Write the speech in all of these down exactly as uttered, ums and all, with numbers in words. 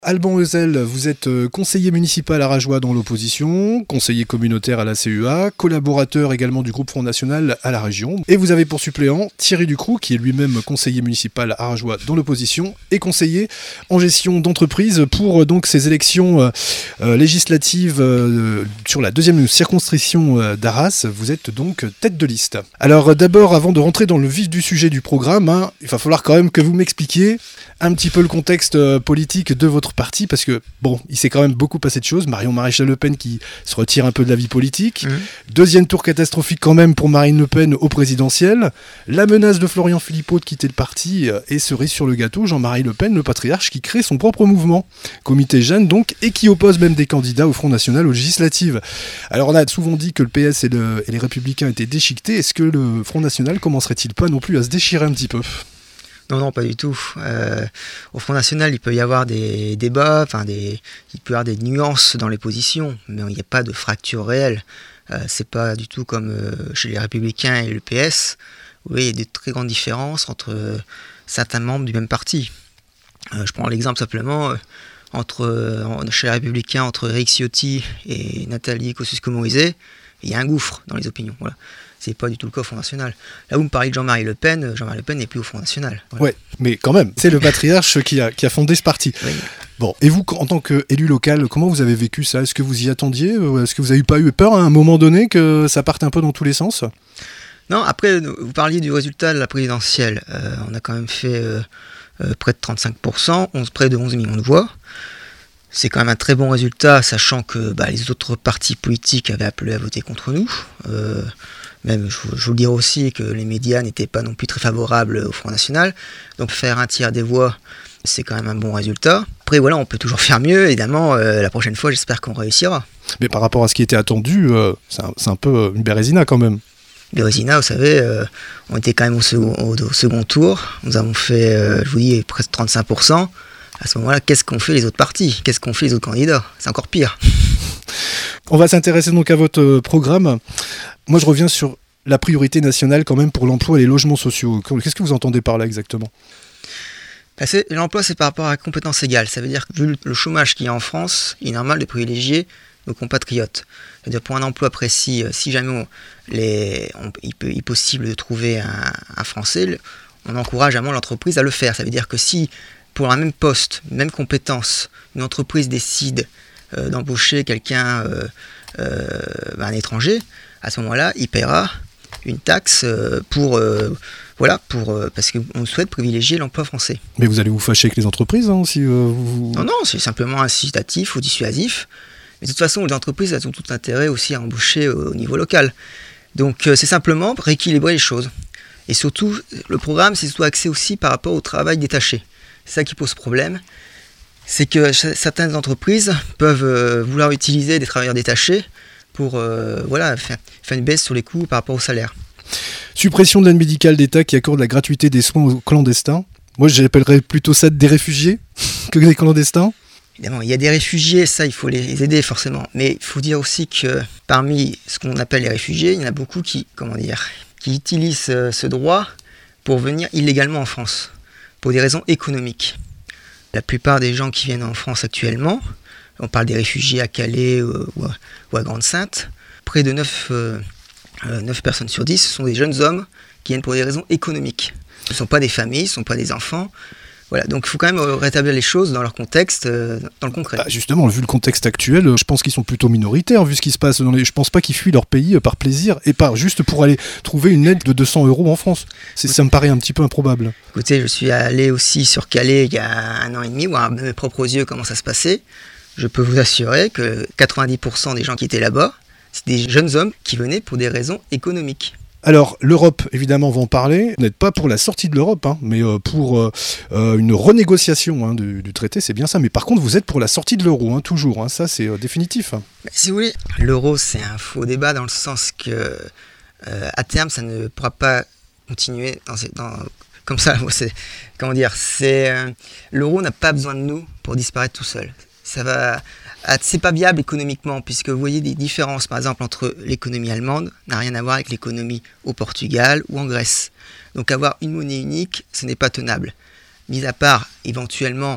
Alban Heuzel, vous êtes conseiller municipal à Rajoie dans l'opposition, conseiller communautaire à la C U A, collaborateur également du groupe Front National à la région. Et vous avez pour suppléant Thierry Ducroux, qui est lui-même conseiller municipal à Rajoie dans l'opposition et conseiller en gestion d'entreprise pour donc ces élections euh, législatives euh, sur la deuxième circonscription euh, d'Arras. Vous êtes donc tête de liste. Alors d'abord, avant de rentrer dans le vif du sujet du programme, hein, il va falloir quand même que vous m'expliquiez un petit peu le contexte euh, politique de votre parti, parce que bon, il s'est quand même beaucoup passé de choses. Marion Maréchal Le Pen qui se retire un peu de la vie politique. Mmh. Deuxième tour catastrophique quand même pour Marine Le Pen au présidentiel. La menace de Florian Philippot de quitter le parti et cerise sur le gâteau, Jean-Marie Le Pen, le patriarche, qui crée son propre mouvement, Comité Jeanne donc, et qui oppose même des candidats au Front National aux législatives. Alors on a souvent dit que le P S et, le, et les Républicains étaient déchiquetés. Est-ce que le Front National commencerait-il pas non plus à se déchirer un petit peu ? Non, non, pas du tout. Euh, au Front National, il peut y avoir des débats, enfin des, il peut y avoir des nuances dans les positions, mais il n'y a pas de fracture réelle. Euh, c'est pas du tout comme euh, chez les Républicains et le P S, où il y a des très grandes différences entre euh, certains membres du même parti. Euh, je prends l'exemple simplement euh, entre euh, chez les Républicains, entre Éric Ciotti et Nathalie Kosciusko-Morizet, il y a un gouffre dans les opinions. Voilà. C'est pas du tout le cas au Front National. Là où vous me parlez de Jean-Marie Le Pen, Jean-Marie Le Pen n'est plus au Front National. Voilà. Ouais, mais quand même, c'est le patriarche qui a, qui a fondé ce parti. Oui. Bon, et vous, en tant qu'élu local, comment vous avez vécu ça ? Est-ce que vous y attendiez ? Est-ce que vous n'avez pas eu peur à un moment donné que ça parte un peu dans tous les sens ? Non, après, vous parliez du résultat de la présidentielle. Euh, on a quand même fait euh, euh, près de trente-cinq pour cent, onze, près de onze millions de voix. C'est quand même un très bon résultat, sachant que bah, les autres partis politiques avaient appelé à voter contre nous. Euh, Même, je, je vous le dirais aussi que les médias n'étaient pas non plus très favorables au Front National. Donc faire un tiers des voix, c'est quand même un bon résultat. Après, voilà, on peut toujours faire mieux. Évidemment, euh, la prochaine fois, j'espère qu'on réussira. Mais par rapport à ce qui était attendu, euh, c'est, un, c'est un peu une bérésina quand même. Bérésina, vous savez, euh, on était quand même au second, au, au second tour. Nous avons fait, euh, je vous dis, presque trente-cinq pour cent. À ce moment-là, qu'est-ce qu'ont fait les autres partis ? Qu'est-ce qu'ont fait les autres candidats ? C'est encore pire. On va s'intéresser donc à votre programme. Moi, je reviens sur la priorité nationale quand même pour l'emploi et les logements sociaux. Qu'est-ce que vous entendez par là exactement ? Ben c'est, l'emploi, c'est par rapport à la compétence égale. Ça veut dire que vu le chômage qu'il y a en France, il est normal de privilégier nos compatriotes. C'est-à-dire pour un emploi précis, si jamais on, les, on, il, peut, il est possible de trouver un, un Français, on encourage vraiment l'entreprise à le faire. Ça veut dire que si pour un même poste, même compétence, une entreprise décide euh, d'embaucher quelqu'un, euh, euh, ben un étranger, à ce moment-là, il paiera une taxe euh, pour, euh, voilà, pour, euh, parce qu'on souhaite privilégier l'emploi français. Mais vous allez vous fâcher avec les entreprises hein, si euh, vous... Non, non, c'est simplement incitatif ou dissuasif. Mais de toute façon, les entreprises, elles ont tout intérêt aussi à embaucher au niveau local. Donc euh, c'est simplement rééquilibrer les choses. Et surtout, le programme, c'est surtout axé aussi par rapport au travail détaché. C'est ça qui pose problème. C'est que certaines entreprises peuvent euh, vouloir utiliser des travailleurs détachés pour euh, voilà, faire, faire une baisse sur les coûts par rapport au salaire. Suppression de l'aide médicale d'État qui accorde la gratuité des soins aux clandestins. Moi, j'appellerais plutôt ça des réfugiés que des clandestins. Évidemment, il y a des réfugiés, ça, il faut les aider forcément. Mais il faut dire aussi que parmi ce qu'on appelle les réfugiés, il y en a beaucoup qui, comment dire, qui utilisent ce droit pour venir illégalement en France, pour des raisons économiques. La plupart des gens qui viennent en France actuellement, on parle des réfugiés à Calais euh, ou, à, ou à Grande-Synthe, près de neuf, euh, neuf personnes sur dix, ce sont des jeunes hommes qui viennent pour des raisons économiques. Ce ne sont pas des familles, ce ne sont pas des enfants. Voilà, donc il faut quand même rétablir les choses dans leur contexte, euh, dans le concret. Bah justement, vu le contexte actuel, je pense qu'ils sont plutôt minoritaires, vu ce qui se passe dans les... Je pense pas qu'ils fuient leur pays par plaisir et pas juste pour aller trouver une aide de deux cents euros en France. C'est, ça me paraît un petit peu improbable. Écoutez, je suis allé aussi sur Calais il y a un an et demi, voir à mes propres yeux comment ça se passait. Je peux vous assurer que quatre-vingt-dix pour cent des gens qui étaient là-bas, c'est des jeunes hommes qui venaient pour des raisons économiques. Alors, l'Europe, évidemment, va en parler. Vous n'êtes pas pour la sortie de l'Europe, hein, mais euh, pour euh, euh, une renégociation hein, du, du traité, c'est bien ça. Mais par contre, vous êtes pour la sortie de l'euro, hein, toujours. Hein, ça, c'est euh, définitif. Mais si vous voulez, l'euro, c'est un faux débat dans le sens que, euh, à terme, ça ne pourra pas continuer dans, dans, comme ça. C'est, comment dire, c'est, euh, l'euro n'a pas besoin de nous pour disparaître tout seul. Ça va... C'est pas viable économiquement, puisque vous voyez des différences, par exemple, entre l'économie allemande, n'a rien à voir avec l'économie au Portugal ou en Grèce. Donc avoir une monnaie unique, ce n'est pas tenable. Mis à part, éventuellement,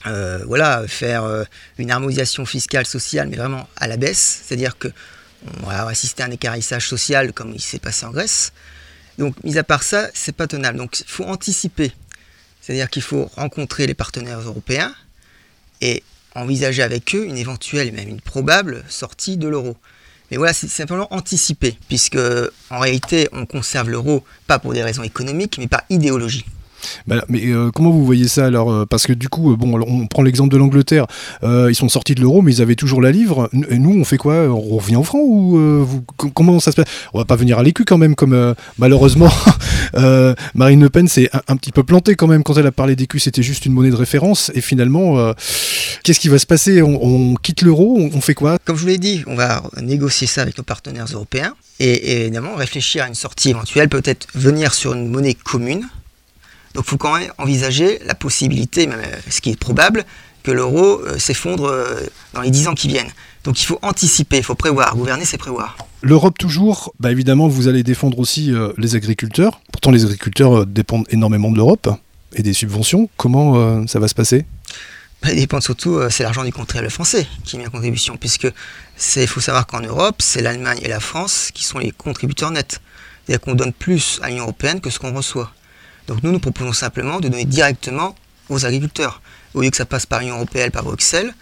euh, voilà, faire euh, une harmonisation fiscale, sociale, mais vraiment à la baisse. C'est-à-dire qu'on va assister à un équarrissage social comme il s'est passé en Grèce. Donc, mis à part ça, c'est pas tenable. Donc, il faut anticiper. C'est-à-dire qu'il faut rencontrer les partenaires européens et envisager avec eux une éventuelle et même une probable sortie de l'euro. Mais voilà, c'est simplement anticiper, puisque en réalité, on conserve l'euro pas pour des raisons économiques, mais par idéologie. Bah, mais euh, comment vous voyez ça alors? Parce que du coup, bon, on prend l'exemple de l'Angleterre, euh, ils sont sortis de l'euro, mais ils avaient toujours la livre. Et nous, on fait quoi? On revient au franc ou euh, vous, comment ça se passe? On va pas venir à l'écu quand même, comme euh, malheureusement euh, Marine Le Pen s'est un, un petit peu plantée quand même quand elle a parlé d'écu. C'était juste une monnaie de référence. Et finalement, euh, qu'est-ce qui va se passer? on, on quitte l'euro? on, on fait quoi? Comme je vous l'ai dit, on va négocier ça avec nos partenaires européens et, et évidemment réfléchir à une sortie éventuelle, peut-être venir sur une monnaie commune. Donc il faut quand même envisager la possibilité, même ce qui est probable, que l'euro euh, s'effondre euh, dans les dix ans qui viennent. Donc il faut anticiper, il faut prévoir. Gouverner, c'est prévoir. L'Europe toujours, bah évidemment, vous allez défendre aussi euh, les agriculteurs. Pourtant, les agriculteurs euh, dépendent énormément de l'Europe et des subventions. Comment euh, ça va se passer? Bah, ils dépendent surtout, euh, c'est l'argent du contribuable français qui met en contribution, puisque il faut savoir qu'en Europe, c'est l'Allemagne et la France qui sont les contributeurs nets. C'est-à-dire qu'on donne plus à l'Union européenne que ce qu'on reçoit. Donc nous, nous proposons simplement de donner directement aux agriculteurs. Au lieu que ça passe par l'Union européenne, par Bruxelles,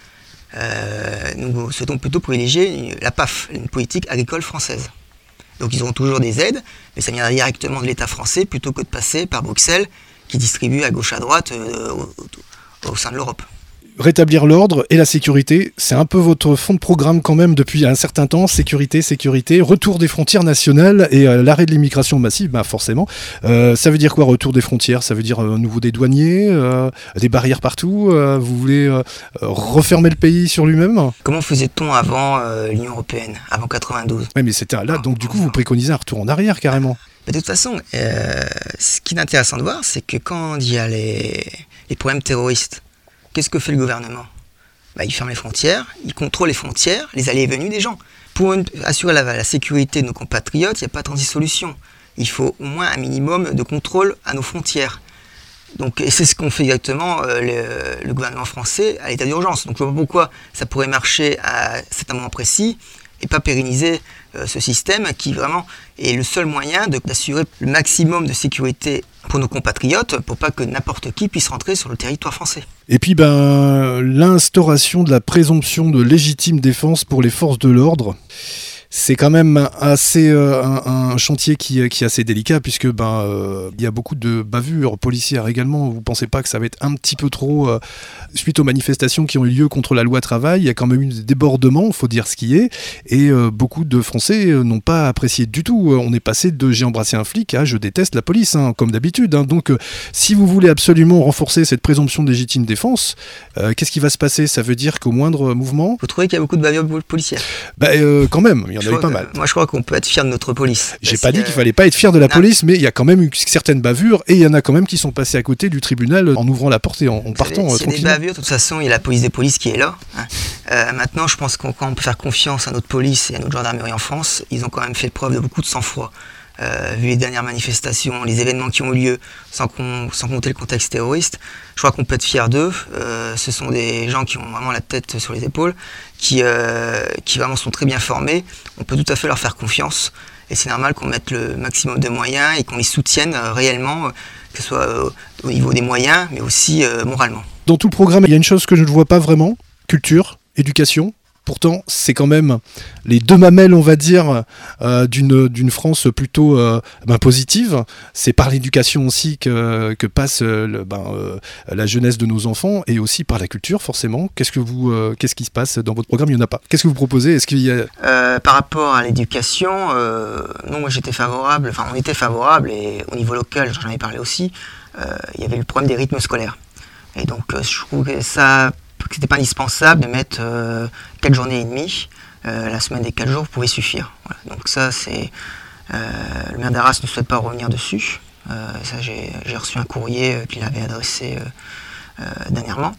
euh, nous souhaitons plutôt privilégier la P A F, une politique agricole française. Donc ils auront toujours des aides, mais ça viendra directement de l'État français plutôt que de passer par Bruxelles, qui distribue à gauche à droite euh, au, au, au sein de l'Europe. Rétablir l'ordre et la sécurité, c'est un peu votre fond de programme quand même depuis un certain temps. Sécurité, sécurité, retour des frontières nationales et euh, l'arrêt de l'immigration massive, bah forcément. Euh, ça veut dire quoi, retour des frontières? Ça veut dire euh, nouveau des douaniers, euh, des barrières partout. Euh, vous voulez euh, refermer le pays sur lui-même? Comment faisait-on avant euh, l'Union européenne, avant quatre-vingt-douze? Oui, mais c'était là, donc du coup vous préconisez un retour en arrière carrément. Mais de toute façon, euh, ce qui est intéressant de voir, c'est que quand il y a les, les problèmes terroristes, qu'est-ce que fait le gouvernement? Bah, il ferme les frontières, il contrôle les frontières, les allées et venues des gens. Pour une, assurer la, la sécurité de nos compatriotes, il n'y a pas trente-six solutions. Il faut au moins un minimum de contrôle à nos frontières. Donc, et c'est ce qu'on fait exactement euh, le, le gouvernement français à l'état d'urgence. Donc je ne vois pas pourquoi ça pourrait marcher à cet moment précis et pas pérenniser euh, ce système qui vraiment est le seul moyen de, d'assurer le maximum de sécurité pour nos compatriotes, pour pas que n'importe qui puisse rentrer sur le territoire français. Et puis ben, l'instauration de la présomption de légitime défense pour les forces de l'ordre, c'est quand même assez euh, un, un chantier qui, qui est assez délicat puisque ben euh, il y a beaucoup de bavures policières également. Vous pensez pas que ça va être un petit peu trop euh, suite aux manifestations qui ont eu lieu contre la loi travail? Il y a quand même eu des débordements, il faut dire ce qui est, et euh, beaucoup de Français euh, n'ont pas apprécié du tout. On est passé de j'ai embrassé un flic à je déteste la police, hein, comme d'habitude. Hein. Donc euh, si vous voulez absolument renforcer cette présomption de légitime défense, euh, qu'est-ce qui va se passer? Ça veut dire qu'au moindre mouvement... Vous trouvez qu'il y a beaucoup de bavures policières? Bah euh, quand même, il y en avait pas mal. Moi je crois qu'on peut être fier de notre police. J'ai pas dit qu'il fallait pas être fier de la non. police, mais il y a quand même eu certaines bavures et il y en a quand même qui sont passés à côté du tribunal en ouvrant la porte et en, en partant savez, euh, s'il y a des bavures, de toute façon, il y a la police des polices qui est là. Hein. Euh, maintenant, je pense qu'on quand on peut faire confiance à notre police et à notre gendarmerie en France, ils ont quand même fait preuve de beaucoup de sang-froid. Euh, vu les dernières manifestations, les événements qui ont eu lieu, sans, qu'on, sans compter le contexte terroriste, je crois qu'on peut être fier d'eux. Euh, ce sont des gens qui ont vraiment la tête sur les épaules, qui, euh, qui vraiment sont très bien formés. On peut tout à fait leur faire confiance. Et c'est normal qu'on mette le maximum de moyens et qu'on les soutienne euh, réellement, euh, que ce soit euh, au niveau des moyens, mais aussi euh, moralement. Dans tout le programme, il y a une chose que je ne vois pas vraiment, culture, éducation. Pourtant, c'est quand même les deux mamelles, on va dire, euh, d'une, d'une France plutôt euh, ben, positive. C'est par l'éducation aussi que, que passe euh, le, ben, euh, la jeunesse de nos enfants et aussi par la culture, forcément. Qu'est-ce que vous, euh, qu'est-ce qui se passe dans votre programme? Il n'y en a pas. Qu'est-ce que vous proposez? Est-ce qu'il y a... euh, Par rapport à l'éducation, euh, non, moi j'étais favorable, enfin on était favorable, et au niveau local, j'en avais parlé aussi, euh, il y avait le problème des rythmes scolaires. Et donc euh, je trouve que ça... que c'était pas indispensable de mettre euh, quatre journées et demie. Euh, la semaine des quatre jours pouvait suffire. Voilà. Donc ça, c'est... Euh, le maire d'Arras ne souhaite pas revenir dessus. Euh, ça, j'ai, j'ai reçu un courrier euh, qu'il avait adressé euh, euh, dernièrement.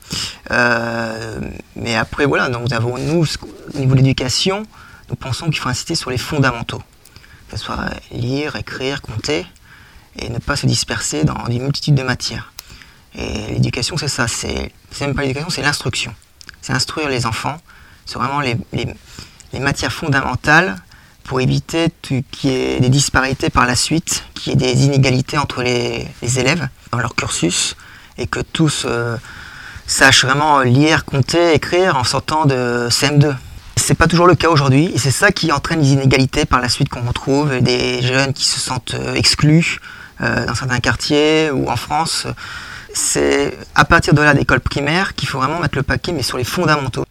Euh, mais après, voilà, donc nous avons, nous, au niveau de l'éducation, nous pensons qu'il faut insister sur les fondamentaux. Que ce soit lire, écrire, compter, et ne pas se disperser dans une multitude de matières. Et l'éducation, c'est ça, c'est, c'est même pas l'éducation, c'est l'instruction. C'est instruire les enfants sur vraiment les, les, les matières fondamentales pour éviter qu'il y ait des disparités par la suite, qu'il y ait des inégalités entre les, les élèves dans leur cursus, et que tous euh, sachent vraiment lire, compter, écrire en sortant de C M deux. C'est pas toujours le cas aujourd'hui, et c'est ça qui entraîne les inégalités par la suite qu'on retrouve, des jeunes qui se sentent exclus euh, dans certains quartiers ou en France. C'est à partir de là, d'école primaire, qu'il faut vraiment mettre le paquet, mais sur les fondamentaux.